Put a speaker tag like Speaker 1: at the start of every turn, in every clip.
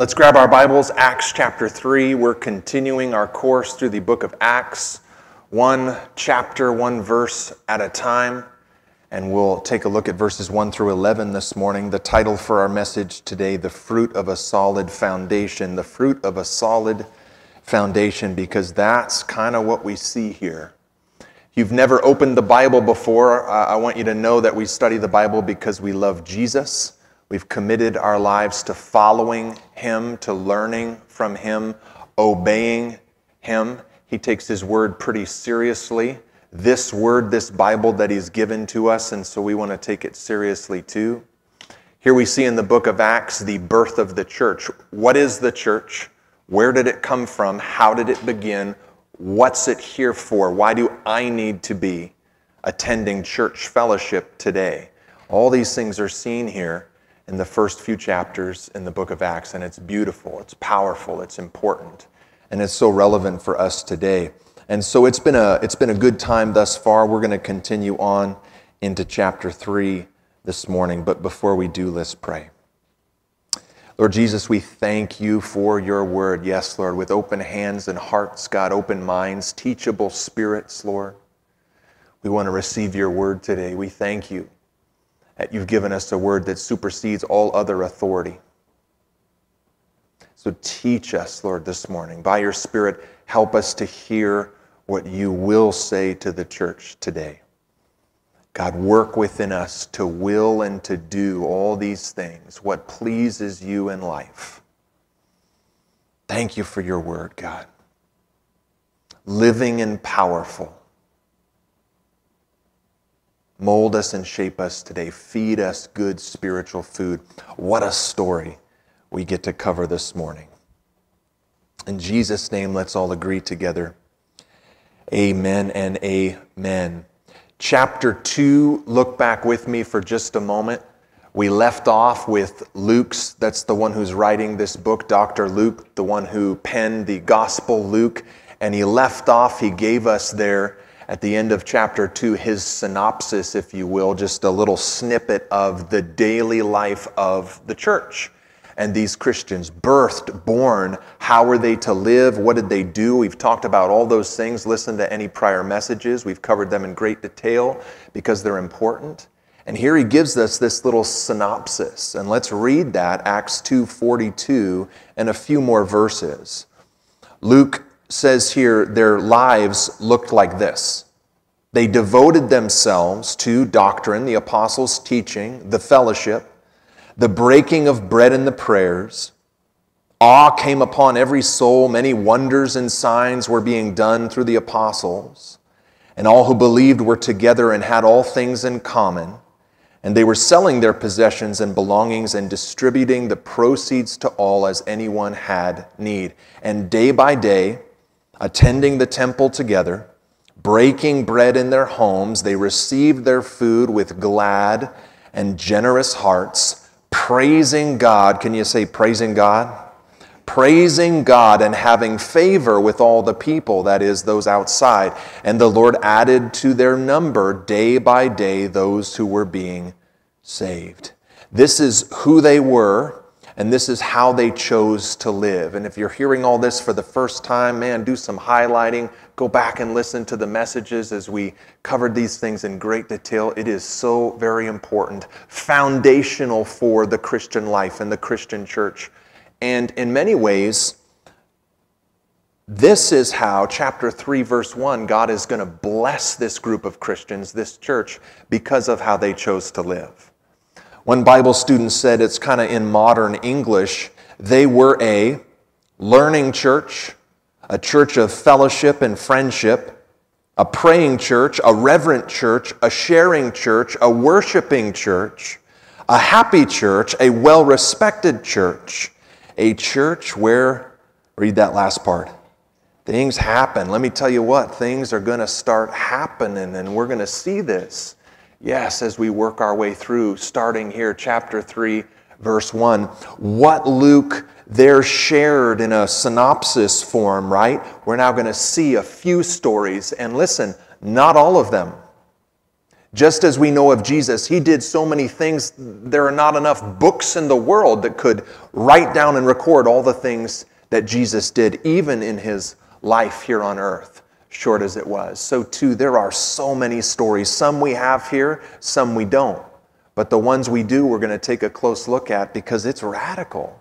Speaker 1: Let's grab our Bibles, Acts chapter 3. We're continuing our course through the book of Acts, one chapter, one verse at a time. And we'll take a look at verses 1 through 11 this morning. The title for our message today, The Fruit of a Solid Foundation. The fruit of a solid foundation, because that's kind of what we see here. If you've never opened the Bible before, I want you to know that we study the Bible because we love Jesus. We've committed our lives to following Him, to learning from Him, obeying Him. He takes His word pretty seriously. This word, this Bible that He's given to us, and so we want to take it seriously too. Here we see in the book of Acts the birth of the church. What is the church? Where did it come from? How did it begin? What's it here for? Why do I need to be attending church fellowship today? All these things are seen here in the first few chapters in the book of Acts, and it's beautiful, it's powerful, it's important, and it's so relevant for us today. And so it's been a good time thus far. We're going to continue on into chapter 3 this morning, but before we do, let's pray. Lord Jesus, we thank You for Your word. Yes, Lord, with open hands and hearts, God, open minds, teachable spirits, Lord. We want to receive Your word today. We thank You that You've given us a word that supersedes all other authority. So teach us, Lord, this morning. By Your Spirit, help us to hear what You will say to the church today. God, work within us to will and to do all these things, what pleases You in life. Thank You for Your word, God. Living and powerful. Mold us and shape us today. Feed us good spiritual food. What a story we get to cover this morning. In Jesus' name, let's all agree together. Amen and amen. Chapter 2, look back with me for just a moment. We left off with Luke's, that's the one who's writing this book, Dr. Luke, the one who penned the Gospel Luke, and he left off, he gave us there at the end of chapter 2, his synopsis, if you will, just a little snippet of the daily life of the church. And these Christians, birthed, born, how were they to live? What did they do? We've talked about all those things. Listen to any prior messages. We've covered them in great detail because they're important. And here he gives us this little synopsis. And let's read that, Acts 2:42, and a few more verses. Luke says here their lives looked like this. They devoted themselves to doctrine, the apostles' teaching, the fellowship, the breaking of bread and the prayers. Awe came upon every soul. Many wonders and signs were being done through the apostles. And all who believed were together and had all things in common. And they were selling their possessions and belongings and distributing the proceeds to all as anyone had need. And day by day, attending the temple together, breaking bread in their homes, they received their food with glad and generous hearts, praising God. Can you say praising God? Praising God and having favor with all the people, that is, those outside. And the Lord added to their number day by day those who were being saved. This is who they were. And this is how they chose to live. And if you're hearing all this for the first time, man, do some highlighting. Go back and listen to the messages as we covered these things in great detail. It is so very important, foundational for the Christian life and the Christian church. And in many ways, this is how, chapter 3, verse 1, God is going to bless this group of Christians, this church, because of how they chose to live. One Bible student said, it's kind of in modern English, they were a learning church, a church of fellowship and friendship, a praying church, a reverent church, a sharing church, a worshiping church, a happy church, a well-respected church, a church where, read that last part, things happen. Let me tell you what, things are going to start happening, and we're going to see this. Yes, as we work our way through, starting here, chapter 3, verse 1, what Luke there shared in a synopsis form, right? We're now going to see a few stories, and listen, not all of them. Just as we know of Jesus, he did so many things, there are not enough books in the world that could write down and record all the things that Jesus did, even in his life here on earth, short as it was. So too, there are so many stories. Some we have here, some we don't. But the ones we do, we're going to take a close look at because it's radical.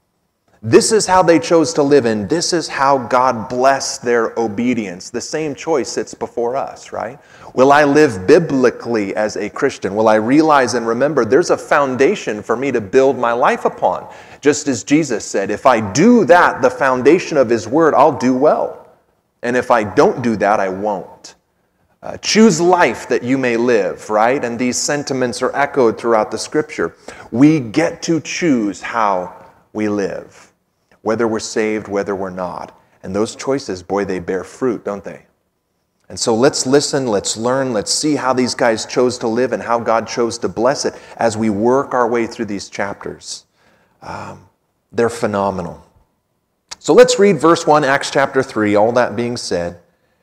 Speaker 1: This is how they chose to live, and this is how God blessed their obedience. The same choice sits before us, right? Will I live biblically as a Christian? Will I realize and remember there's a foundation for me to build my life upon? Just as Jesus said, if I do that, the foundation of his word, I'll do well. And if I don't do that, I won't. Choose life that you may live, right? And these sentiments are echoed throughout the scripture. We get to choose how we live. Whether we're saved, whether we're not. And those choices, boy, they bear fruit, don't they? And so let's listen, let's learn, let's see how these guys chose to live and how God chose to bless it as we work our way through these chapters. They're phenomenal. So let's read verse 1, Acts chapter 3, all that being said.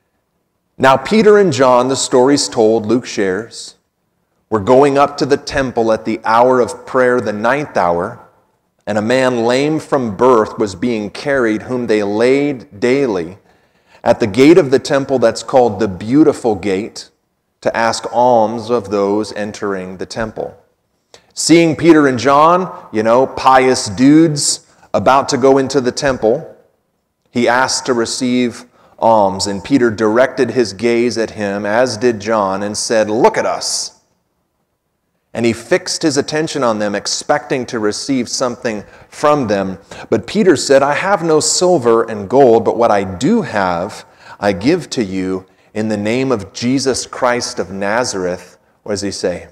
Speaker 1: Now Peter and John, the story's told, Luke shares, were going up to the temple at the hour of prayer, the 9th hour, and a man lame from birth was being carried, whom they laid daily at the gate of the temple that's called the Beautiful Gate, to ask alms of those entering the temple. Seeing Peter and John, pious dudes about to go into the temple, he asked to receive alms, and Peter directed his gaze at him, as did John, and said, "Look at us." And he fixed his attention on them, expecting to receive something from them. But Peter said, "I have no silver and gold, but what I do have, I give to you in the name of Jesus Christ of Nazareth." What does he say?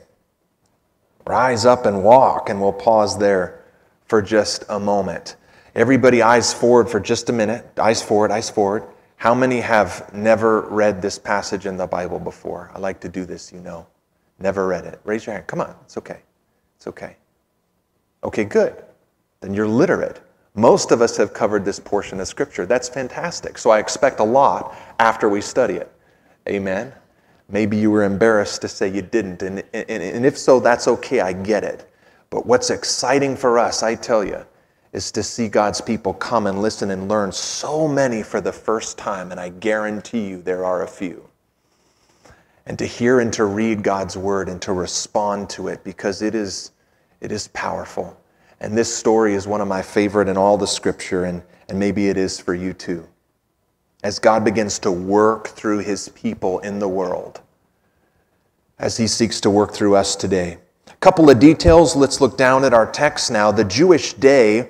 Speaker 1: Rise up and walk. And we'll pause there for just a moment. Everybody eyes forward for just a minute. Eyes forward, eyes forward. How many have never read this passage in the Bible before? I like to do this, Never read it. Raise your hand. Come on. It's okay. It's okay. Okay, good. Then you're literate. Most of us have covered this portion of Scripture. That's fantastic. So I expect a lot after we study it. Amen? Maybe you were embarrassed to say you didn't. And if so, that's okay. I get it. But what's exciting for us, I tell you, is to see God's people come and listen and learn. So many for the first time, and I guarantee you there are a few. And to hear and to read God's word and to respond to it, because it is powerful. And this story is one of my favorite in all the Scripture, and maybe it is for you too. As God begins to work through his people in the world, as he seeks to work through us today. A couple of details. Let's look down at our text now. The Jewish day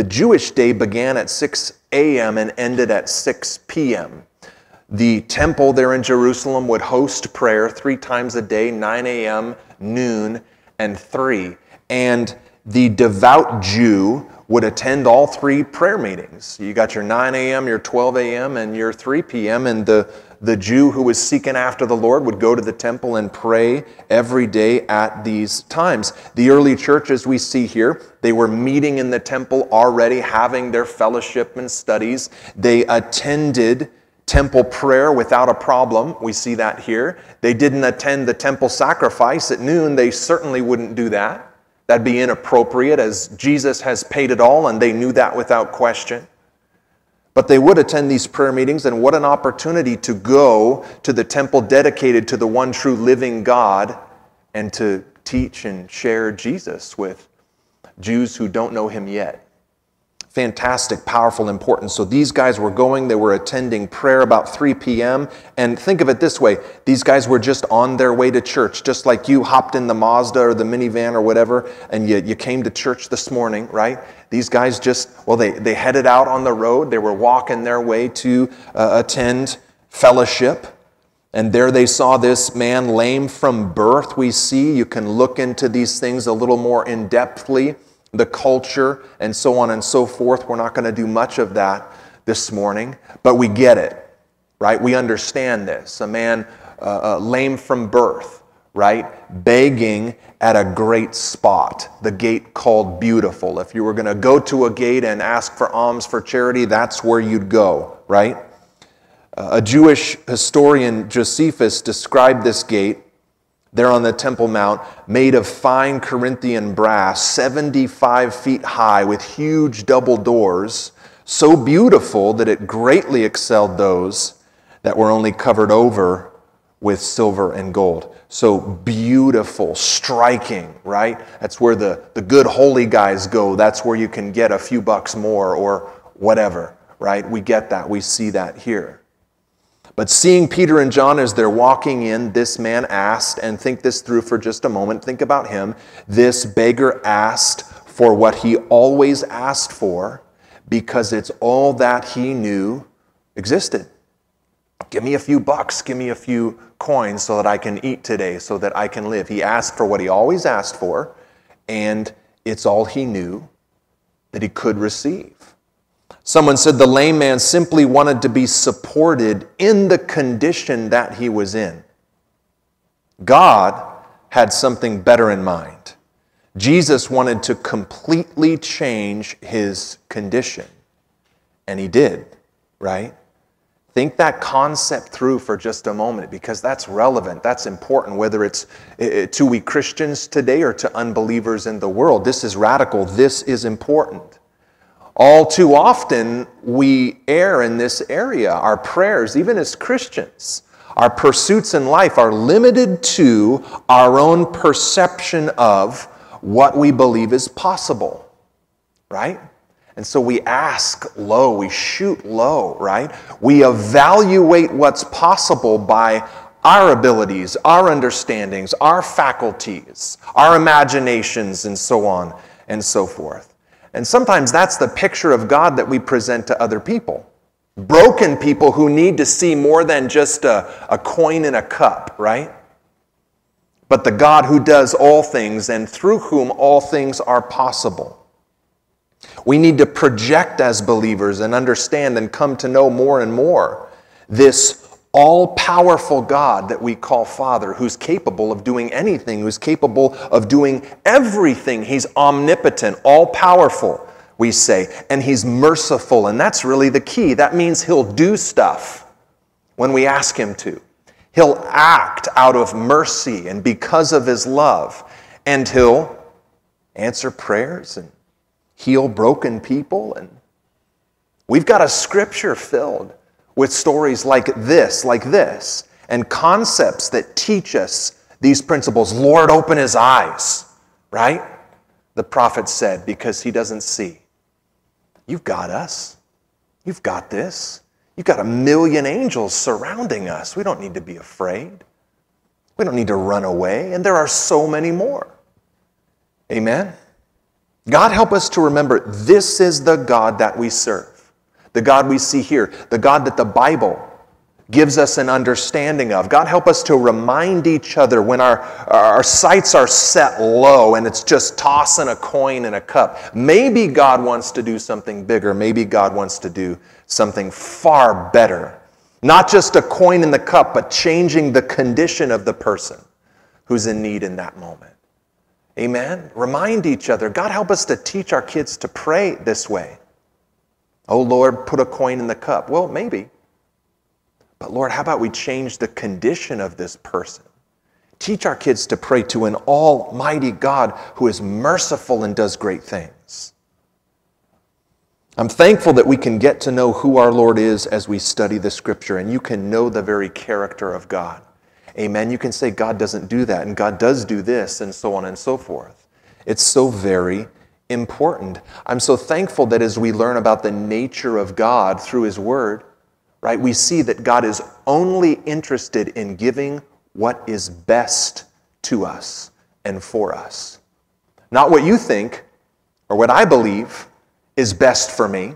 Speaker 1: began at 6 a.m. and ended at 6 p.m. The temple there in Jerusalem would host prayer 3 times a day, 9 a.m., noon, and 3. And the devout Jew would attend all 3 prayer meetings. You got your 9 a.m., your 12 a.m., and your 3 p.m., and the Jew who was seeking after the Lord would go to the temple and pray every day at these times. The early church, as we see here, they were meeting in the temple already, having their fellowship and studies. They attended temple prayer without a problem. We see that here. They didn't attend the temple sacrifice at noon. They certainly wouldn't do that. That'd be inappropriate, as Jesus has paid it all, and they knew that without question. But they would attend these prayer meetings, and what an opportunity to go to the temple dedicated to the one true living God and to teach and share Jesus with Jews who don't know him yet. Fantastic, powerful, important. So these guys were going, they were attending prayer about 3 p.m. And think of it this way, these guys were just on their way to church, just like you hopped in the Mazda or the minivan or whatever, and you came to church this morning, right? These guys they headed out on the road. They were walking their way to attend fellowship. And there they saw this man lame from birth, we see. You can look into these things a little more in-depthly. The culture, and so on and so forth. We're not going to do much of that this morning, but we get it, right? We understand this. A man lame from birth, right? Begging at a great spot, the gate called Beautiful. If you were going to go to a gate and ask for alms for charity, that's where you'd go, right? A Jewish historian, Josephus, described this gate there on the Temple Mount, made of fine Corinthian brass, 75 feet high, with huge double doors, so beautiful that it greatly excelled those that were only covered over with silver and gold. So beautiful, striking, right? That's where the good holy guys go. That's where you can get a few bucks more or whatever, right? We get that. We see that here. But seeing Peter and John as they're walking in, this man asked, and think this through for just a moment, think about him. This beggar asked for what he always asked for because it's all that he knew existed. Give me a few bucks, give me a few coins so that I can eat today, so that I can live. He asked for what he always asked for, and it's all he knew that he could receive. Someone said the lame man simply wanted to be supported in the condition that he was in. God had something better in mind. Jesus wanted to completely change his condition, and he did, right? Think that concept through for just a moment, because that's relevant, that's important, whether it's to we Christians today or to unbelievers in the world. This is radical, this is important. All too often, we err in this area. Our prayers, even as Christians, our pursuits in life are limited to our own perception of what we believe is possible, right? And so we ask low, we shoot low, right? We evaluate what's possible by our abilities, our understandings, our faculties, our imaginations, and so on and so forth. And sometimes that's the picture of God that we present to other people. Broken people who need to see more than just a coin in a cup, right? But the God who does all things and through whom all things are possible. We need to project as believers and understand and come to know more and more this all-powerful God that we call Father, who's capable of doing anything, who's capable of doing everything. He's omnipotent, all-powerful, we say, and he's merciful, and that's really the key. That means he'll do stuff when we ask him to. He'll act out of mercy and because of his love, and he'll answer prayers and heal broken people. And we've got a scripture filled with stories like this, and concepts that teach us these principles. Lord, open his eyes, right? The prophet said, because he doesn't see. You've got us. You've got this. You've got 1,000,000 angels surrounding us. We don't need to be afraid. We don't need to run away. And there are so many more. Amen? God help us to remember this is the God that we serve. The God we see here, the God that the Bible gives us an understanding of. God help us to remind each other when our sights are set low and it's just tossing a coin in a cup. Maybe God wants to do something bigger. Maybe God wants to do something far better. Not just a coin in the cup, but changing the condition of the person who's in need in that moment. Amen? Remind each other. God help us to teach our kids to pray this way. Oh, Lord, put a coin in the cup. Well, maybe. But Lord, how about we change the condition of this person? Teach our kids to pray to an almighty God who is merciful and does great things. I'm thankful that we can get to know who our Lord is as we study the Scripture, and you can know the very character of God. Amen. You can say God doesn't do that, and God does do this, and so on and so forth. It's so very important. I'm so thankful that as we learn about the nature of God through his word, right, we see that God is only interested in giving what is best to us and for us. Not what you think or what I believe is best for me,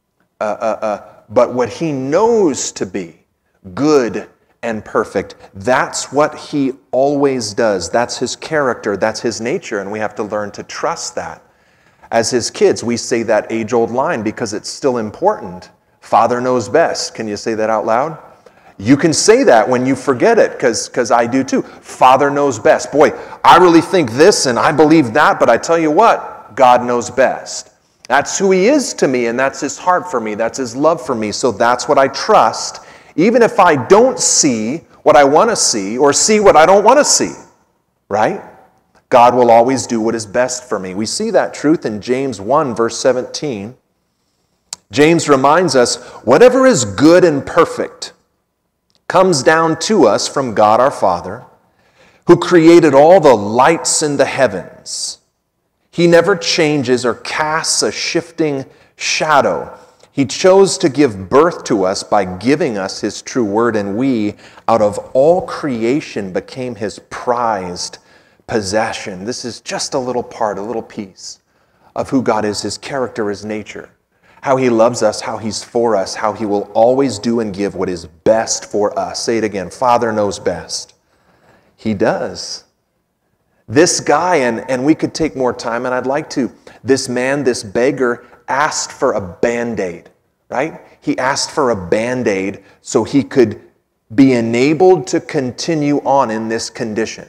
Speaker 1: but what he knows to be good and perfect. That's what he always does. That's his character. That's his nature, and we have to learn to trust that. As his kids, we say that age-old line because it's still important. Father knows best. Can you say that out loud? You can say that when you forget it, because I do too. Father knows best. Boy, I really think this and I believe that, but I tell you what, God knows best. That's who he is to me, and that's his heart for me. That's his love for me. So that's what I trust, even if I don't see what I want to see or see what I don't want to see. right? God will always do what is best for me. We see that truth in James 1, verse 17. James reminds us, whatever is good and perfect comes down to us from God our Father, who created all the lights in the heavens. He never changes or casts a shifting shadow. He chose to give birth to us by giving us His true word, and we, out of all creation, became His prized possession. This is just a little part, a little piece of who God is, His character, His nature, how He loves us, how He's for us, how He will always do and give what is best for us. Say it again, Father knows best. He does. This guy, and we could take more time, and I'd like to, this man, this beggar, asked for a Band-Aid, right? He asked for a Band-Aid so he could be enabled to continue on in this condition.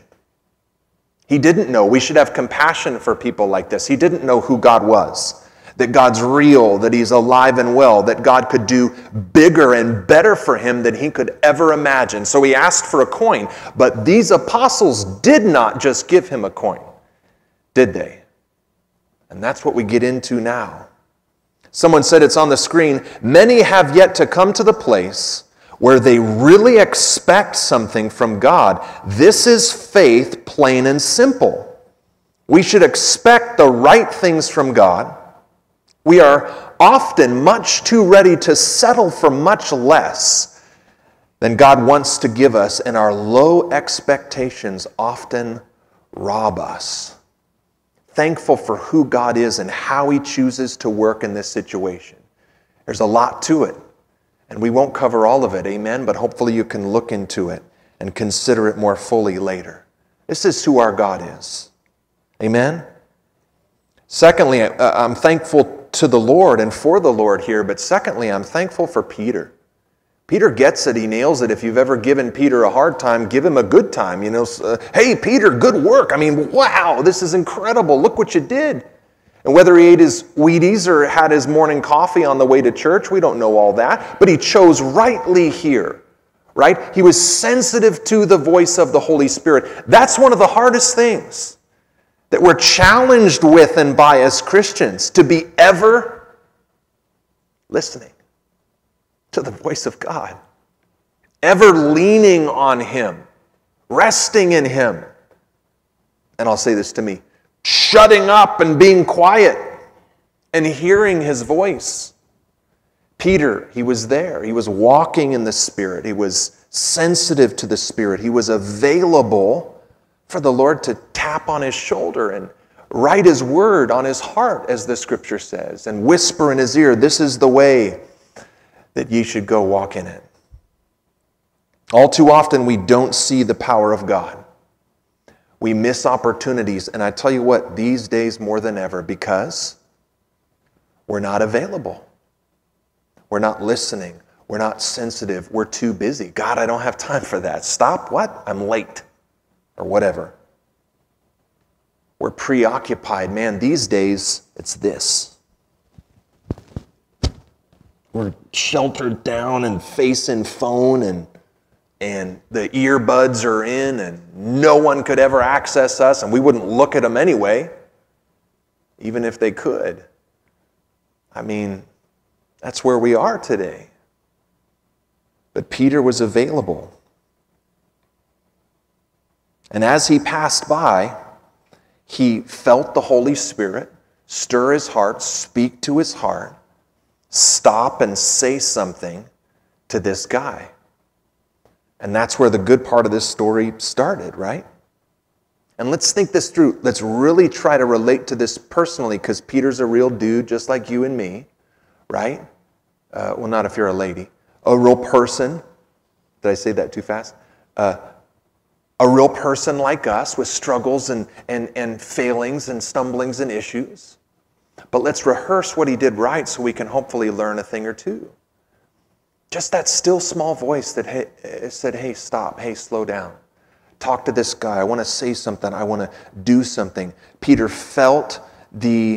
Speaker 1: He didn't know. We should have compassion for people like this. He didn't know who God was, that God's real, that He's alive and well, that God could do bigger and better for him than he could ever imagine. So he asked for a coin. But these apostles did not just give him a coin, did they? And that's what we get into now. Someone said, it's on the screen, many have yet to come to the place where they really expect something from God. This is faith, plain and simple. We should expect the right things from God. We are often much too ready to settle for much less than God wants to give us, and our low expectations often rob us. Thankful for who God is and how He chooses to work in this situation. There's a lot to it, and we won't cover all of it, amen, but hopefully you can look into it and consider it more fully later. This is who our God is, amen? Secondly, I'm thankful to the Lord and for the Lord here, but secondly, I'm thankful for Peter. Peter gets it. He nails it. If you've ever given Peter a hard time, give him a good time. Hey, Peter, good work. I mean, wow, this is incredible. Look what you did. And whether he ate his Wheaties or had his morning coffee on the way to church, we don't know all that. But he chose rightly here, right? He was sensitive to the voice of the Holy Spirit. That's one of the hardest things that we're challenged with and by as Christians, to be ever listening to the voice of God, ever leaning on Him, resting in Him. And I'll say this to me, shutting up and being quiet and hearing His voice. Peter, he was there. He was walking in the Spirit. He was sensitive to the Spirit. He was available for the Lord to tap on his shoulder and write His word on his heart, as the Scripture says, and whisper in his ear, this is the way that ye should go walk in it. All too often we don't see the power of God. We miss opportunities, and I tell you what, these days more than ever, because we're not available. We're not listening. We're not sensitive. We're too busy. God, I don't have time for that. Stop, what? I'm late. Or whatever. We're preoccupied. Man, these days, it's this. We're sheltered down and facing phone, and the earbuds are in, and no one could ever access us, and we wouldn't look at them anyway, even if they could. I mean, that's where we are today. But Peter was available. And as he passed by, he felt the Holy Spirit stir his heart, speak to his heart, stop and say something to this guy. And that's where the good part of this story started, right? And let's think this through. Let's really try to relate to this personally, because Peter's a real dude just like you and me, right? Well, not if you're a lady. A real person. Did I say that too fast? A real person like us with struggles and failings and stumblings and issues. But let's rehearse what he did right so we can hopefully learn a thing or two. Just that still small voice that said, hey, stop, hey, slow down. Talk to this guy. I want to say something. I want to do something. Peter felt the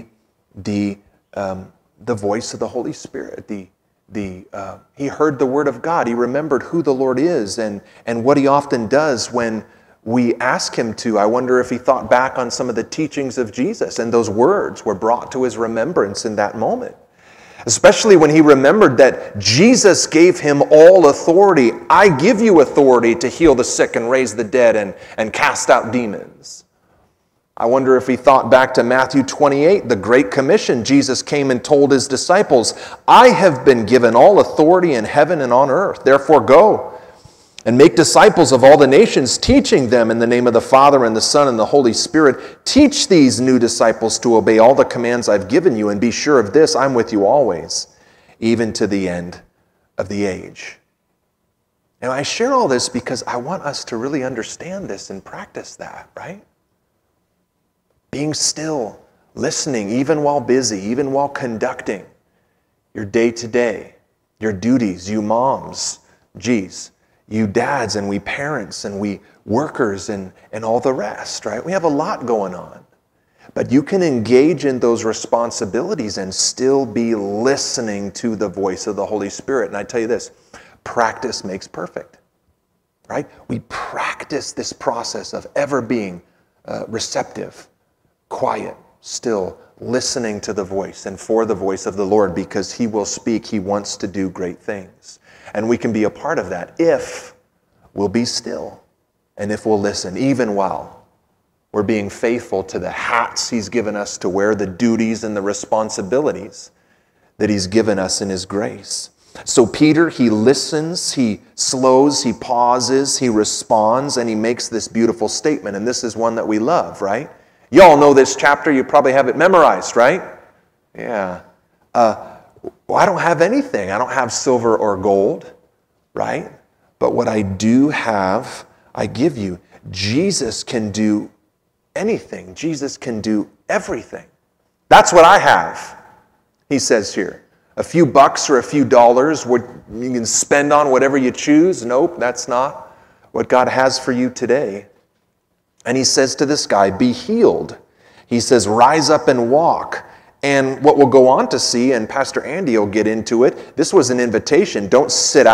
Speaker 1: voice of the Holy Spirit. He heard the word of God. He remembered who the Lord is and what He often does when we ask him to, I wonder if he thought back on some of the teachings of Jesus, and those words were brought to his remembrance in that moment. Especially when he remembered that Jesus gave him all authority. I give you authority to heal the sick and raise the dead and cast out demons. I wonder if he thought back to Matthew 28, the Great Commission. Jesus came and told his disciples, I have been given all authority in heaven and on earth. Therefore go and make disciples of all the nations, teaching them in the name of the Father and the Son and the Holy Spirit. Teach these new disciples to obey all the commands I've given you, and be sure of this, I'm with you always, even to the end of the age. Now, I share all this because I want us to really understand this and practice that, right? Being still, listening, even while busy, even while conducting your day-to-day, your duties, you moms, you dads, and we parents, and we workers, and all the rest, right? We have a lot going on. But you can engage in those responsibilities and still be listening to the voice of the Holy Spirit. And I tell you this, practice makes perfect, right? We practice this process of ever being receptive, quiet, still, listening to the voice and for the voice of the Lord, because he will speak. He wants to do great things. And we can be a part of that if we'll be still and if we'll listen, even while we're being faithful to the hats he's given us to wear, the duties and the responsibilities that he's given us in his grace. So Peter, he listens, he slows, he pauses, he responds, and he makes this beautiful statement. And this is one that we love, right? You all know this chapter. You probably have it memorized, right? Yeah. Well, I don't have anything. I don't have silver or gold, right? But what I do have, I give you. Jesus can do anything. Jesus can do everything. That's what I have, he says here. A few bucks or a few dollars, what you can spend on whatever you choose. Nope, that's not what God has for you today. And he says to this guy, be healed. He says, rise up and walk. And what we'll go on to see, and Pastor Andy will get into it, this was an invitation. Don't sit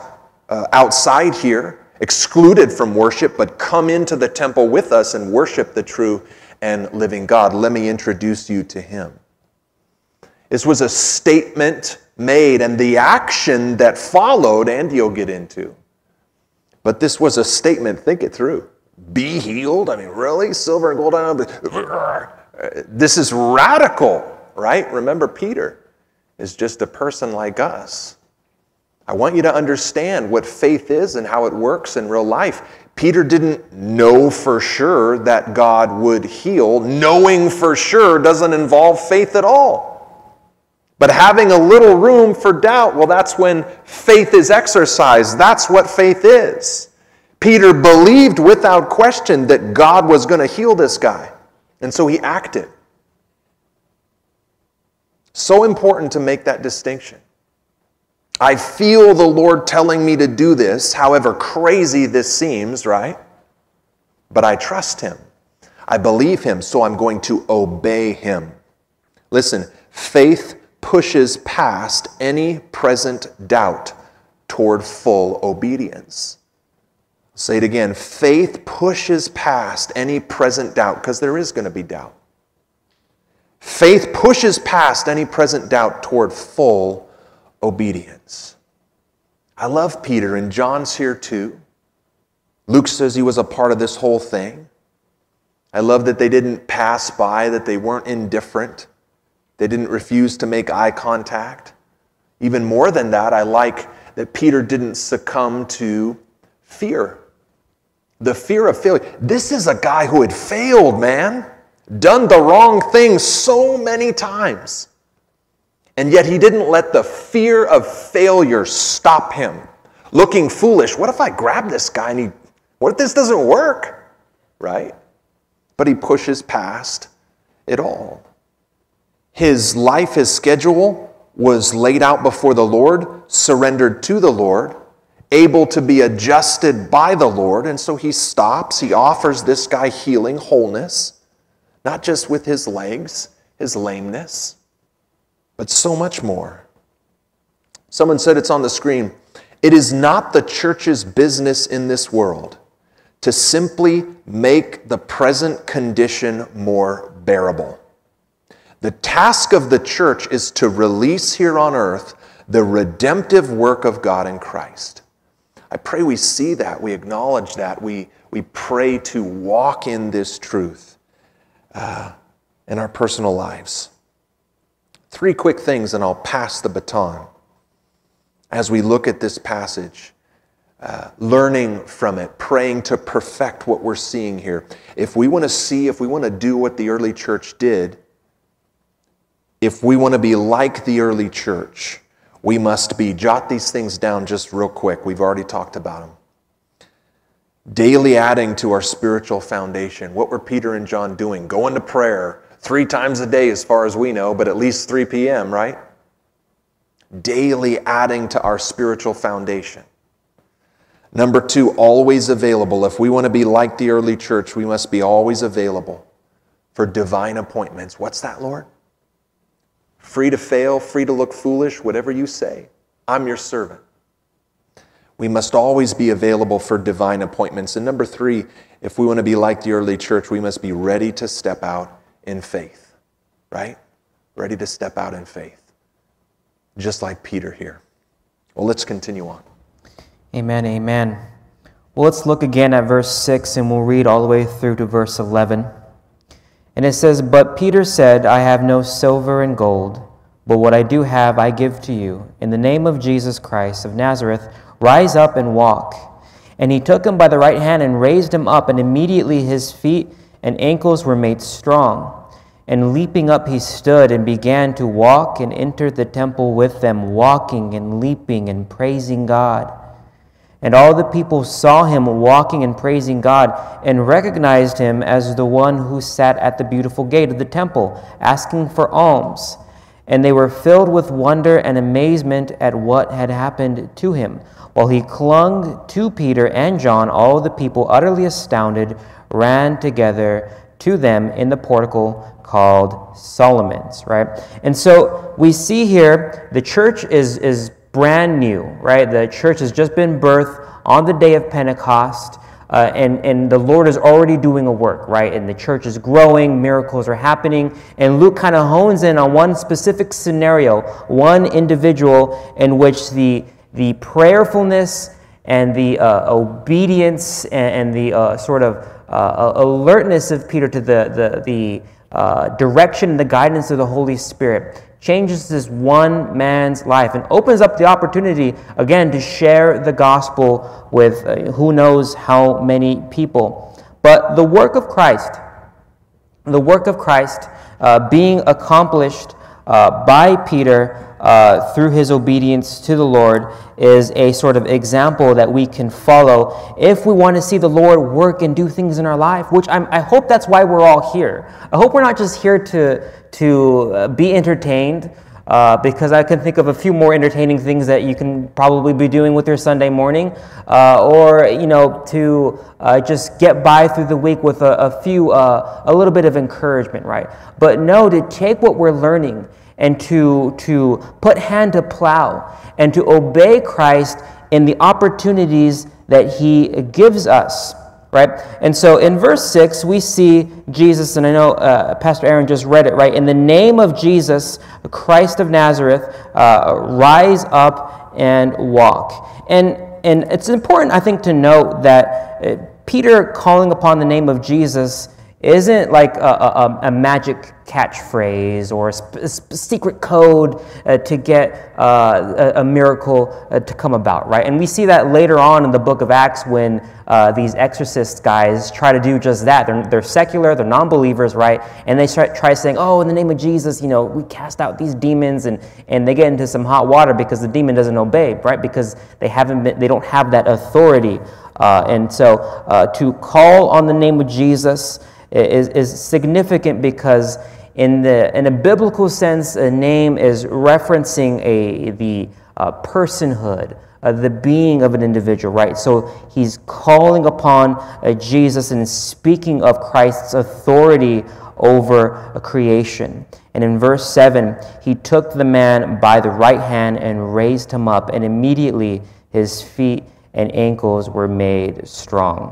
Speaker 1: outside here, excluded from worship, but come into the temple with us and worship the true and living God. Let me introduce you to him. This was a statement made, and the action that followed, Andy will get into. But this was a statement. Think it through. Be healed? I mean, really? Silver and gold? This is radical. Right? Remember, Peter is just a person like us. I want you to understand what faith is and how it works in real life. Peter didn't know for sure that God would heal. Knowing for sure doesn't involve faith at all. But having a little room for doubt, well, that's when faith is exercised. That's what faith is. Peter believed without question that God was going to heal this guy. And so he acted. So important to make that distinction. I feel the Lord telling me to do this, however crazy this seems, right? But I trust him. I believe him, so I'm going to obey him. Listen, faith pushes past any present doubt toward full obedience. I'll say it again. Faith pushes past any present doubt, because there is going to be doubt. Faith pushes past any present doubt toward full obedience. I love Peter, and John's here too. Luke says he was a part of this whole thing. I love that they didn't pass by, that they weren't indifferent. They didn't refuse to make eye contact. Even more than that, I like that Peter didn't succumb to fear. The fear of failure. This is a guy who had failed, man. Done the wrong thing so many times. And yet he didn't let the fear of failure stop him. Looking foolish. What if I grab this guy and what if this doesn't work? Right? But he pushes past it all. His life, his schedule was laid out before the Lord, surrendered to the Lord, able to be adjusted by the Lord. And so he stops. He offers this guy healing, wholeness. Not just with his legs, his lameness, but so much more. Someone said, it's on the screen, it is not the church's business in this world to simply make the present condition more bearable. The task of the church is to release here on earth the redemptive work of God in Christ. I pray we see that, we acknowledge that, we pray to walk in this truth in our personal lives. 3 quick things and I'll pass the baton. As we look at this passage, learning from it, praying to perfect what we're seeing here. If we want to do what the early church did, if we want to be like the early church, we must jot these things down just real quick. We've already talked about them. Daily adding to our spiritual foundation. What were Peter and John doing? Going to prayer 3 times a day as far as we know, but at least 3 p.m., right? Daily adding to our spiritual foundation. Number 2, always available. If we want to be like the early church, we must be always available for divine appointments. What's that, Lord? Free to fail, free to look foolish, whatever you say. I'm your servant. We must always be available for divine appointments. And number 3, if we want to be like the early church, we must be ready to step out in faith, right? Ready to step out in faith, just like Peter here. Well, let's continue on.
Speaker 2: Amen, amen. Well, let's look again at verse 6, and we'll read all the way through to verse 11. And it says, "But Peter said, I have no silver and gold, but what I do have I give to you. In the name of Jesus Christ of Nazareth, rise up and walk. And he took him by the right hand and raised him up, and immediately his feet and ankles were made strong. And leaping up he stood and began to walk and entered the temple with them, walking and leaping and praising God. And all the people saw him walking and praising God and recognized him as the one who sat at the beautiful gate of the temple, asking for alms. And they were filled with wonder and amazement at what had happened to him. While he clung to Peter and John, all the people, utterly astounded, ran together to them in the portico called Solomon's," right? And so we see here the church is brand new, right? The church has just been birthed on the day of Pentecost, and the Lord is already doing a work, right? And the church is growing, miracles are happening, and Luke kind of hones in on one specific scenario, one individual in which the prayerfulness and the obedience and the sort of alertness of Peter to the direction and the guidance of the Holy Spirit changes this one man's life and opens up the opportunity, again, to share the gospel with who knows how many people. But the work of Christ being accomplished by Peter through his obedience to the Lord is a sort of example that we can follow if we want to see the Lord work and do things in our life, which I hope that's why we're all here. I hope we're not just here to be entertained, because I can think of a few more entertaining things that you can probably be doing with your Sunday morning, or to just get by through the week with a little bit of encouragement, right? But no, to take what we're learning and to put hand to plow and to obey Christ in the opportunities that he gives us, right? And so in verse 6, we see Jesus, and I know Pastor Aaron just read it, right? In the name of Jesus, Christ of Nazareth, rise up and walk. And it's important, I think, to note that Peter calling upon the name of Jesus isn't like a magic catchphrase or a secret code to get a miracle to come about, right? And we see that later on in the book of Acts when these exorcist guys try to do just that. They're secular, they're non-believers, right? And they try saying, oh, in the name of Jesus, we cast out these demons, and they get into some hot water because the demon doesn't obey, right? Because they don't have that authority. And so to call on the name of Jesus is significant because in a biblical sense, a name is referencing the personhood, the being of an individual, right? So he's calling upon Jesus and speaking of Christ's authority over a creation. And in verse 7, he took the man by the right hand and raised him up, and immediately his feet and ankles were made strong.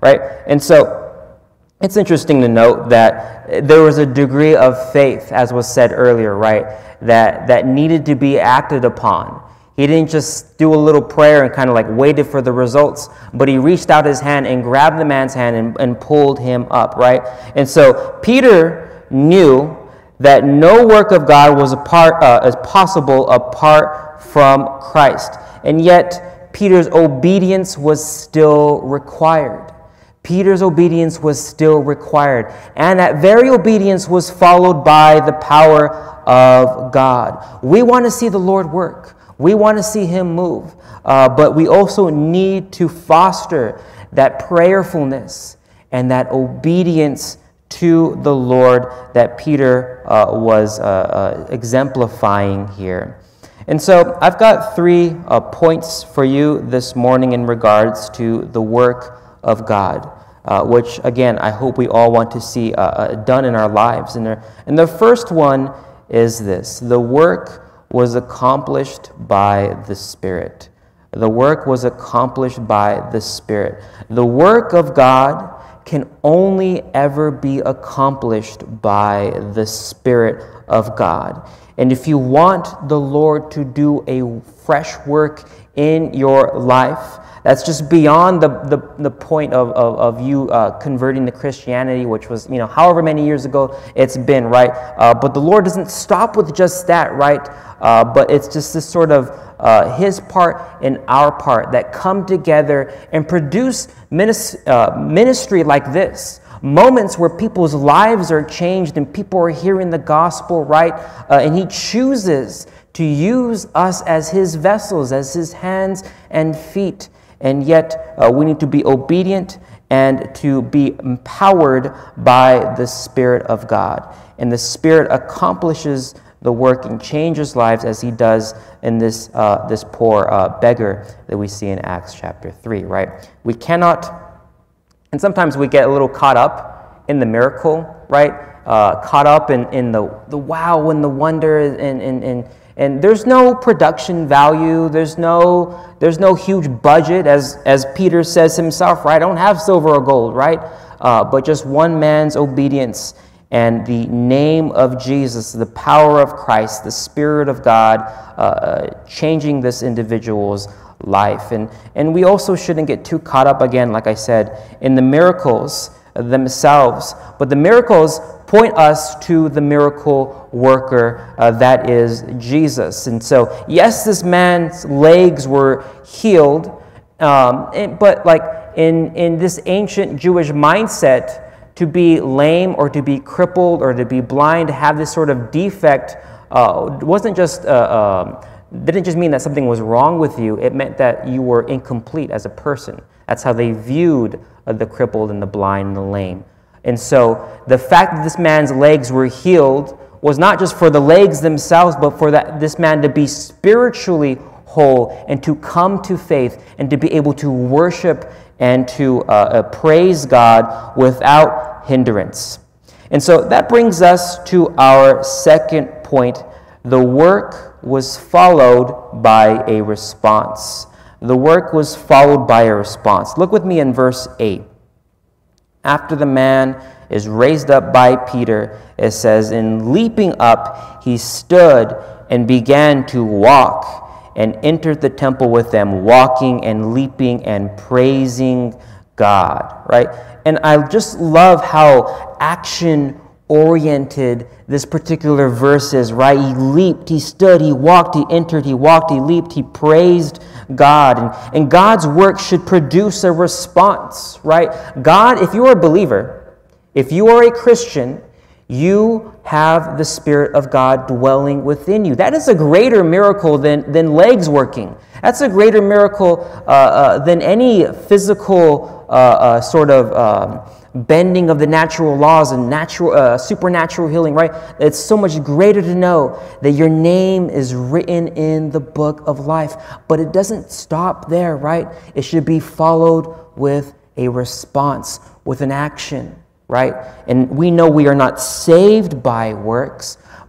Speaker 2: right? And so it's interesting to note that there was a degree of faith, as was said earlier, right, that needed to be acted upon. He didn't just do a little prayer and kind of like waited for the results, but he reached out his hand and grabbed the man's hand and pulled him up, right? And so Peter knew that no work of God was is possible apart from Christ. And yet Peter's obedience was still required. Peter's obedience was still required. And that very obedience was followed by the power of God. We want to see the Lord work. We want to see him move. But we also need to foster that prayerfulness and that obedience to the Lord that Peter was exemplifying here. And so I've got 3 points for you this morning in regards to the work of God, which, again, I hope we all want to see done in our lives. And the first one is this: the work was accomplished by the Spirit. The work was accomplished by the Spirit. The work of God can only ever be accomplished by the Spirit of God. And if you want the Lord to do a fresh work in your life, that's just beyond the point of you converting to Christianity, which was, however many years ago it's been, right? But the Lord doesn't stop with just that, right? But it's just this sort of his part and our part that come together and produce ministry like this. Moments where people's lives are changed and people are hearing the gospel, right? And he chooses to use us as his vessels, as his hands and feet. And yet we need to be obedient and to be empowered by the Spirit of God. And the Spirit accomplishes the work and changes lives as he does in this poor beggar that we see in Acts chapter 3, right? We cannot, and sometimes we get a little caught up in the miracle, right? Caught up in the wow and the wonder, and there's no production value. There's no huge budget, as Peter says himself, right? I don't have silver or gold, right? But just one man's obedience and the name of Jesus, the power of Christ, the Spirit of God, changing this individual's life. And we also shouldn't get too caught up, again, like I said, in the miracles themselves. But the miracles point us to the miracle worker, that is Jesus. And so, yes, this man's legs were healed, but like in this ancient Jewish mindset, to be lame or to be crippled or to be blind, to have this sort of defect, didn't just mean that something was wrong with you. It meant that you were incomplete as a person. That's how they viewed the crippled and the blind and the lame. And so the fact that this man's legs were healed was not just for the legs themselves, but for this man to be spiritually whole and to come to faith and to be able to worship and to praise God without hindrance. And so that brings us to our second point. The work was followed by a response. The work was followed by a response. Look with me in verse 8. After the man is raised up by Peter, it says, "And leaping up, he stood and began to walk, and entered the temple with them, walking and leaping and praising God," right? And I just love how action-oriented this particular verse is, right? He leaped, he stood, he walked, he entered, he walked, he leaped, he praised God. And God's work should produce a response, right? God, if you are a believer, if you are a Christian, you have the Spirit of God dwelling within you. That is a greater miracle than legs working. That's a greater miracle than any physical sort of bending of the natural laws and supernatural healing, right? It's so much greater to know that your name is written in the book of life. But it doesn't stop there, right? It should be followed with a response, with an action, right? And we know we are not saved by works,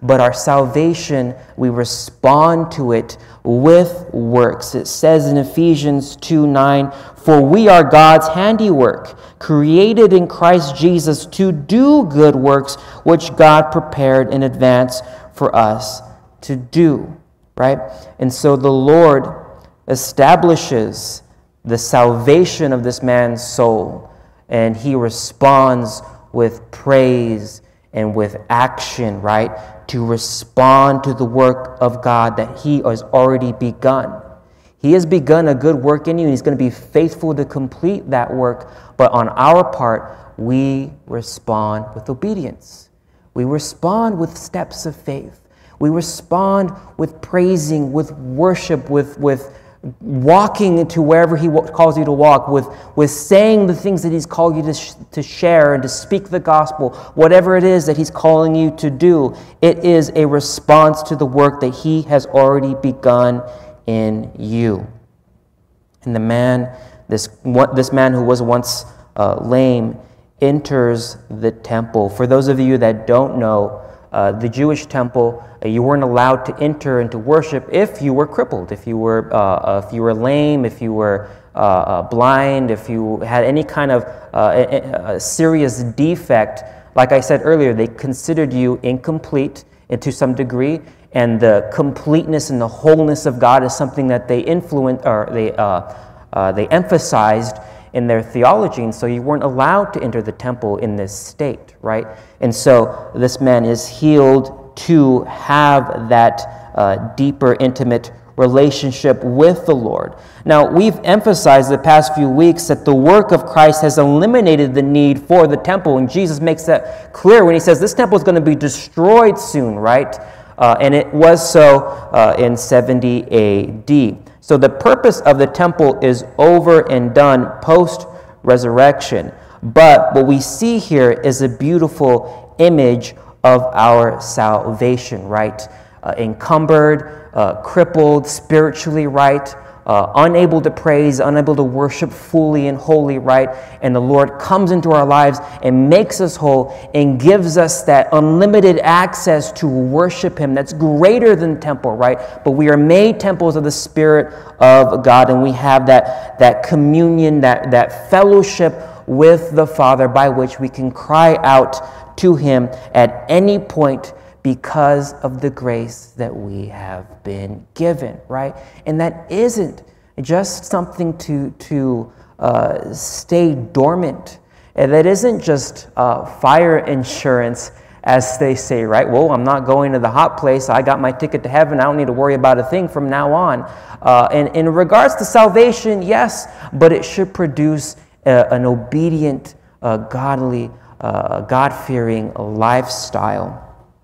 Speaker 2: but our salvation, we respond to it with works. It says in Ephesians 2:9, "For we are God's handiwork, created in Christ Jesus to do good works, which God prepared in advance for us to do." Right? And so the Lord establishes the salvation of this man's soul, and he responds with praise and with action, right? To respond to the work of God that he has already begun. He has begun a good work in you, and he's going to be faithful to complete that work. But on our part, we respond with obedience. We respond with steps of faith. We respond with praising, with worship, with walking into wherever he calls you to walk, with saying the things that he's called you to share and to speak the gospel. Whatever it is that he's calling you to do, it is a response to the work that he has already begun in you. And this man who was once lame enters the temple. For those of you that don't know, the Jewish temple, you weren't allowed to enter into worship if you were crippled, if you were lame, if you were blind, if you had any kind of a serious defect. Like I said earlier, they considered you incomplete to some degree, and the completeness and the wholeness of God is something that they emphasized in their theology, and so you weren't allowed to enter the temple in this state, right? And so this man is healed to have that deeper, intimate relationship with the Lord. Now, we've emphasized the past few weeks that the work of Christ has eliminated the need for the temple, and Jesus makes that clear when he says this temple is going to be destroyed soon, right? And it was so in 70 A.D. So the purpose of the temple is over and done post-resurrection. But what we see here is a beautiful image of our salvation, right? Encumbered, crippled, spiritually, right? Unable to praise, unable to worship fully and wholly, right? And the Lord comes into our lives and makes us whole and gives us that unlimited access to worship him that's greater than the temple, right? But we are made temples of the Spirit of God, and we have that communion, that fellowship with the Father by which we can cry out to him at any point because of the grace that we have been given, right? And that isn't just something to stay dormant. And that isn't just fire insurance, as they say, right? Well, I'm not going to the hot place. I got my ticket to heaven. I don't need to worry about a thing from now on. And in regards to salvation, yes, but it should produce an obedient, godly, God-fearing lifestyle.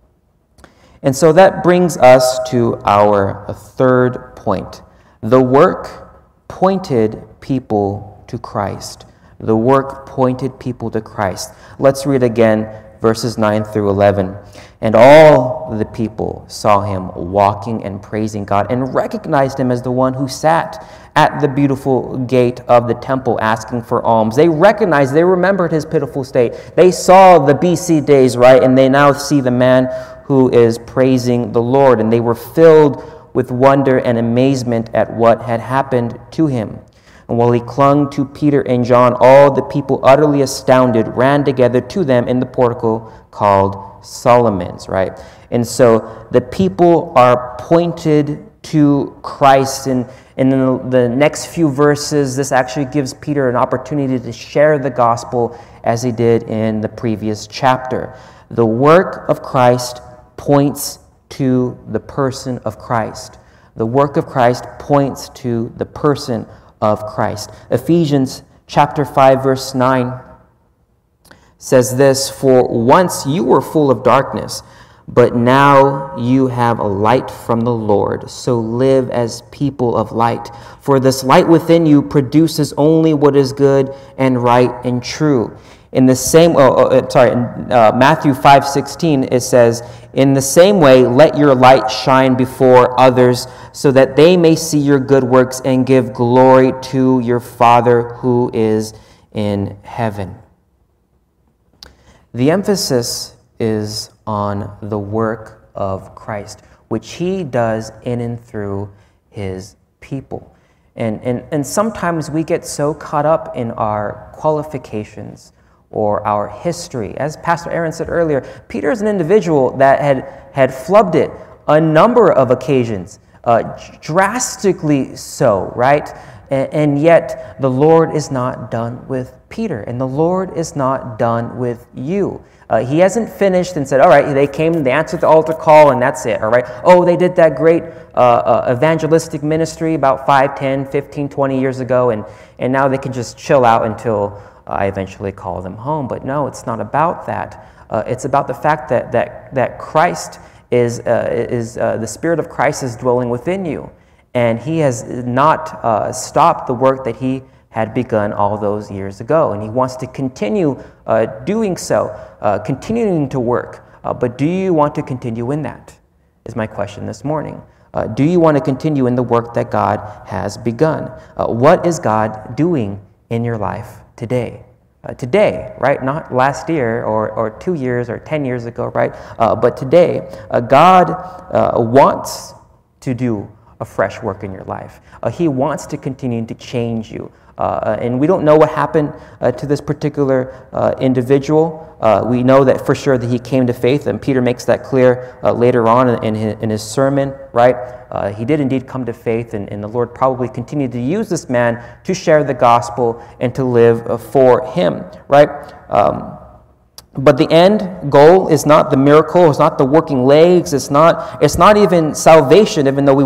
Speaker 2: And so that brings us to our third point. The work pointed people to Christ. The work pointed people to Christ. Let's read again verses 9 through 11. And all the people saw him walking and praising God and recognized him as the one who sat at the beautiful gate of the temple asking for alms. They remembered his pitiful state. They saw the BC days, right? And they now see the man who is praising the Lord. And they were filled with wonder and amazement at what had happened to him. And while he clung to Peter and John, all the people, utterly astounded, ran together to them in the portico called Solomon's, right? And so the people are pointed to Christ. And in the next few verses, this actually gives Peter an opportunity to share the gospel as he did in the previous chapter. The work of Christ points to the person of Christ. The work of Christ points to the person of Christ. Ephesians chapter 5, verse 9 says this, "For once you were full of darkness, but now you have a light from the Lord. So live as people of light. For this light within you produces only what is good and right and true." In the same, Matthew 5:16, it says, "In the same way, let your light shine before others, so that they may see your good works and give glory to your Father who is in heaven." The emphasis is on the work of Christ, which he does in and through his people. And sometimes we get so caught up in our qualifications or our history. As Pastor Aaron said earlier, Peter is an individual that had flubbed it a number of occasions, drastically so, right? And yet the Lord is not done with Peter, and the Lord is not done with you. He hasn't finished and said, all right, they came, they answered the altar call, and that's it, all right? Oh, they did that great evangelistic ministry about 5, 10, 15, 20 years ago, and now they can just chill out until I eventually call them home. But no, it's not about that. It's about the fact that Christ is the Spirit of Christ is dwelling within you, and he has not stopped the work that he had begun all those years ago, and he wants to continue doing so, continuing to work. But do you want to continue in that? Is my question this morning. Do you want to continue in the work that God has begun? What is God doing in your life today? Today, right? Not last year or 2 years or 10 years ago, right? But today, God wants to do a fresh work in your life. He wants to continue to change you. And we don't know what happened to this particular individual. We know that for sure that he came to faith, and Peter makes that clear later on in his sermon, right? He did indeed come to faith, and the Lord probably continued to use this man to share the gospel and to live for him, right? But the end goal is not the miracle, it's not the working legs, it's not even salvation, even though we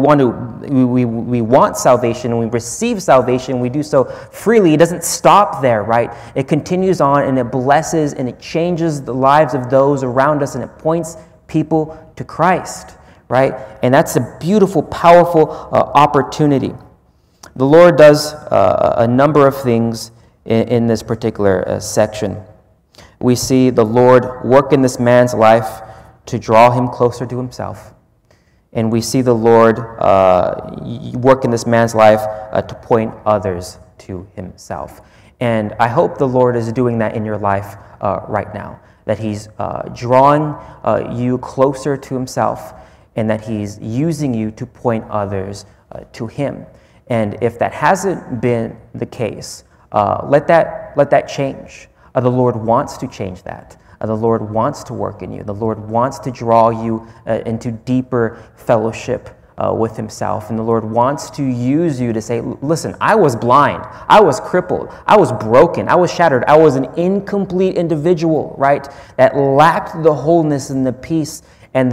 Speaker 2: want salvation and we receive salvation, we do so freely. It doesn't stop there, right? It continues on and it blesses and it changes the lives of those around us and it points people to Christ, right? And that's a beautiful, powerful opportunity. The Lord does a number of things in this particular section. We see the Lord work in this man's life to draw him closer to himself. And we see the Lord work in this man's life to point others to himself. And I hope the Lord is doing that in your life right now, that he's drawing you closer to himself and that he's using you to point others to him. And if that hasn't been the case, let that change. The Lord wants to change that. The Lord wants to work in you. The Lord wants to draw you into deeper fellowship with himself. And the Lord wants to use you to say, listen, I was blind. I was crippled. I was broken. I was shattered. I was an incomplete individual, right? That lacked the wholeness and the peace and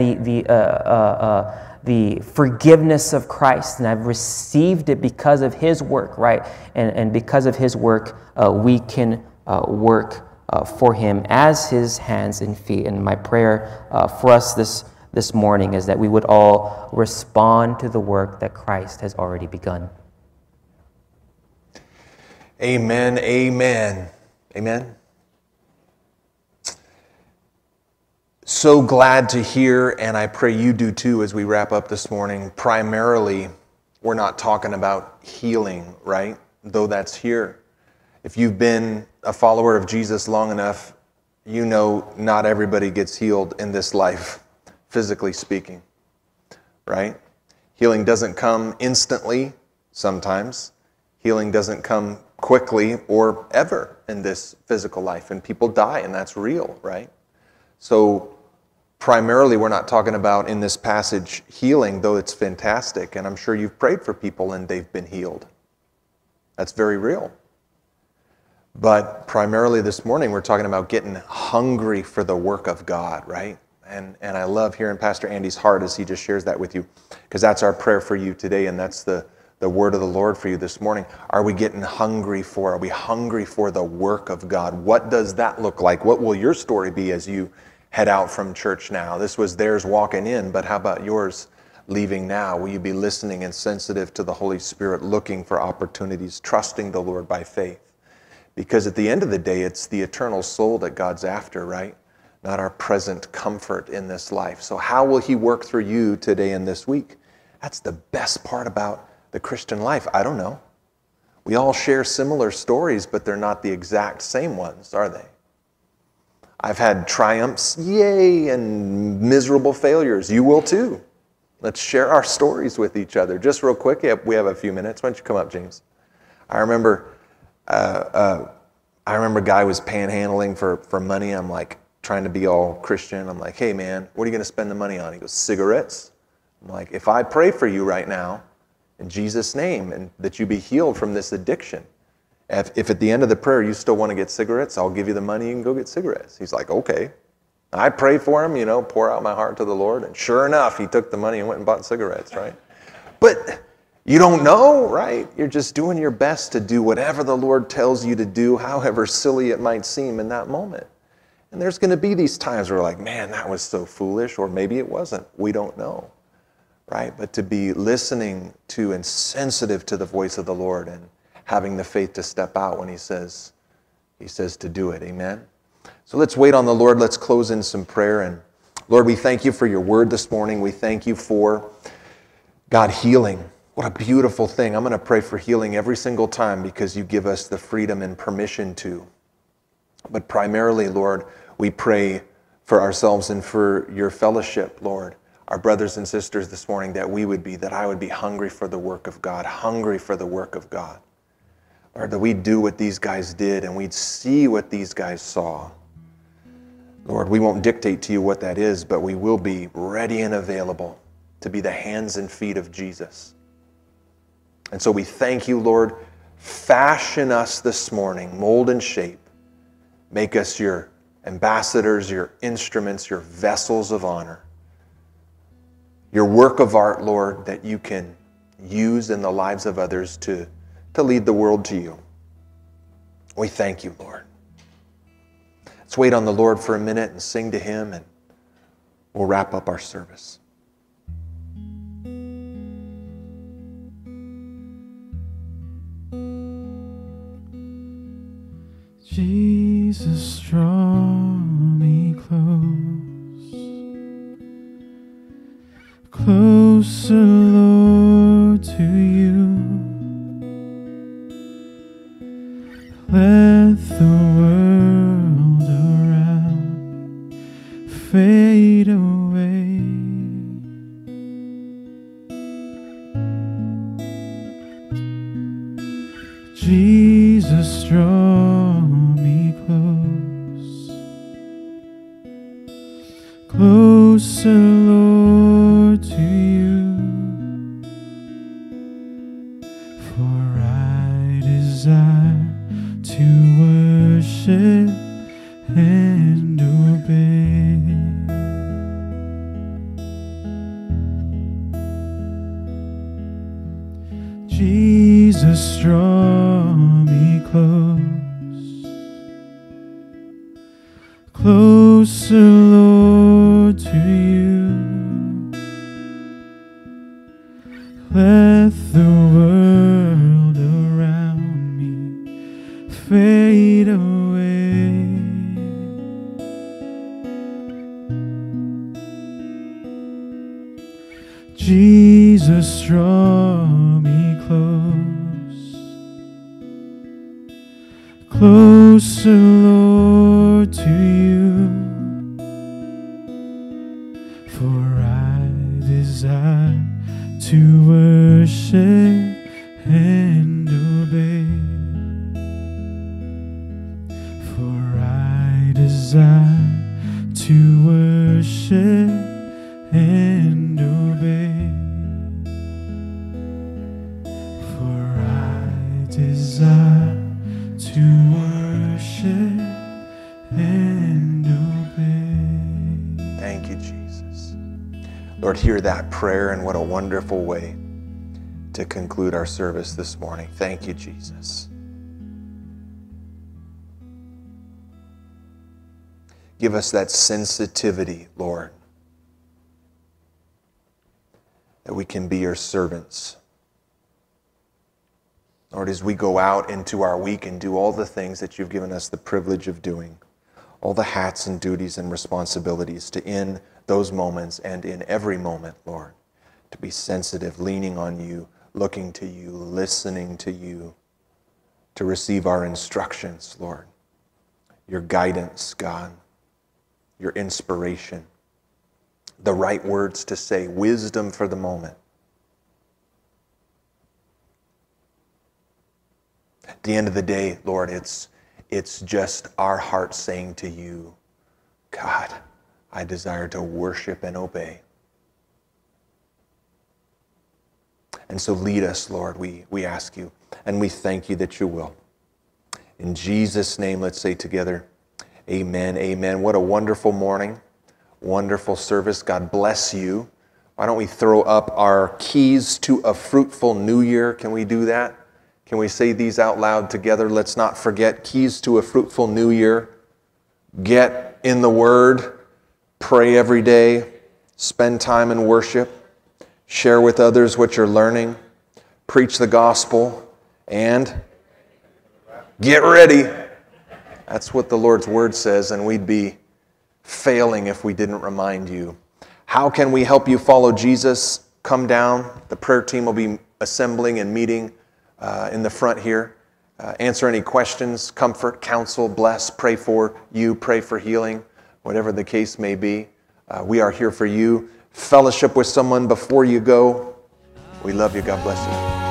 Speaker 2: the forgiveness of Christ. And I've received it because of his work, right? And because of his work, we can work for him as his hands and feet. And my prayer for us this morning is that we would all respond to the work that Christ has already begun.
Speaker 1: Amen, amen, amen. So glad to hear, and I pray you do too as we wrap up this morning. Primarily, we're not talking about healing, right? Though that's here. If you've been a follower of Jesus long enough, you know not everybody gets healed in this life, physically speaking, right? Healing doesn't come instantly sometimes. Healing doesn't come quickly or ever in this physical life, and people die, and that's real, right? So primarily we're not talking about in this passage healing, though it's fantastic, and I'm sure you've prayed for people and they've been healed. That's very real. But primarily this morning, we're talking about getting hungry for the work of God, right? And I love hearing Pastor Andy's heart as he just shares that with you, because that's our prayer for you today, and that's the word of the Lord for you this morning. Are we getting hungry for? Are we hungry for the work of God? What does that look like? What will your story be as you head out from church now? This was theirs walking in, but how about yours leaving now? Will you be listening and sensitive to the Holy Spirit, looking for opportunities, trusting the Lord by faith? Because at the end of the day, it's the eternal soul that God's after, right? Not our present comfort in this life. So how will he work through you today and this week? That's the best part about the Christian life. I don't know. We all share similar stories, but they're not the exact same ones, are they? I've had triumphs, yay, and miserable failures. You will too. Let's share our stories with each other. Just real quick, we have a few minutes. Why don't you come up, James? I remember a guy was panhandling for money. I'm like trying to be all Christian. I'm like, hey man, what are you going to spend the money on? He goes, cigarettes. I'm like, if I pray for you right now in Jesus' name and that you be healed from this addiction, if at the end of the prayer you still want to get cigarettes, I'll give you the money, you can go get cigarettes. He's like, okay. I pray for him, pour out my heart to the Lord. And sure enough, he took the money and went and bought cigarettes, right? But you don't know, right? You're just doing your best to do whatever the Lord tells you to do, however silly it might seem in that moment. And there's going to be these times where we're like, man, that was so foolish, or maybe it wasn't. We don't know, right? But to be listening to and sensitive to the voice of the Lord and having the faith to step out when He says to do it. Amen? So let's wait on the Lord. Let's close in some prayer. And Lord, we thank you for your word this morning. We thank you for, God, healing. What a beautiful thing. I'm going to pray for healing every single time because you give us the freedom and permission to. But primarily, Lord, we pray for ourselves and for your fellowship, Lord, our brothers and sisters this morning, that I would be hungry for the work of God, hungry for the work of God. Lord, that we'd do what these guys did and we'd see what these guys saw. Lord, we won't dictate to you what that is, but we will be ready and available to be the hands and feet of Jesus. And so we thank you, Lord. Fashion us this morning, mold and shape. Make us your ambassadors, your instruments, your vessels of honor. Your work of art, Lord, that you can use in the lives of others to lead the world to you. We thank you, Lord. Let's wait on the Lord for a minute and sing to Him, and we'll wrap up our service.
Speaker 3: Jesus, draw me closer, Lord, to you. Let the world around fade away. Jesus, draw me closer, Lord, to you. For I desire to worship and obey. Jesus, draw me closer, Lord, to you. Let the world around me fade away. Jesus, draw me closer, Lord, to you. For I desire to worship and obey. For I desire to worship and obey. For I desire to worship and obey.
Speaker 1: Thank you, Jesus. Lord, hear that prayer, and what a wonderful way to conclude our service this morning. Thank you, Jesus. Give us that sensitivity, Lord, that we can be your servants. Lord, as we go out into our week and do all the things that you've given us the privilege of doing, all the hats and duties and responsibilities, to in those moments and in every moment, Lord, to be sensitive, leaning on you, looking to you, listening to you, to receive our instructions, Lord, your guidance, God, your inspiration, the right words to say, wisdom for the moment. At the end of the day, Lord, it's just our heart saying to you, God, I desire to worship and obey. And so lead us, Lord, we ask you, and we thank you that you will. In Jesus' name, let's say together, amen, amen. What a wonderful morning, wonderful service. God bless you. Why don't we throw up our keys to a fruitful new year? Can we do that? Can we say these out loud together? Let's not forget, keys to a fruitful new year. Get in the Word, pray every day, spend time in worship, share with others what you're learning, preach the gospel, and get ready. That's what the Lord's Word says, and we'd be failing if we didn't remind you. How can we help you follow Jesus? Come down. The prayer team will be assembling and meeting in the front here. Answer any questions, comfort, counsel, bless, pray for you, pray for healing, whatever the case may be. We are here for you. Fellowship with someone before you go. We love you. God bless you.